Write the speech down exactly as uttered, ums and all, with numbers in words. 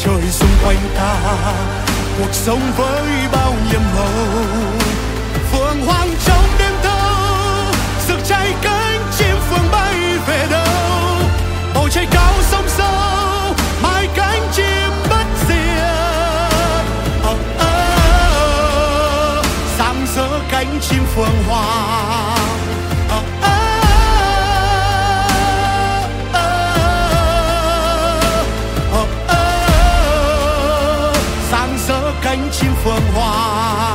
trời xung quanh ta, cuộc sống với bao nhiệm màu. Phượng hoàng trong đêm thâu, rực cháy cánh chim phượng bay về đâu. Bầu trời cao sông sâu, mãi cánh chim bất diệt. Oh, oh, sáng rỡ cánh chim phượng hoàng. Oh, oh, oh, oh, oh, sáng rỡ cánh chim phượng hoàng.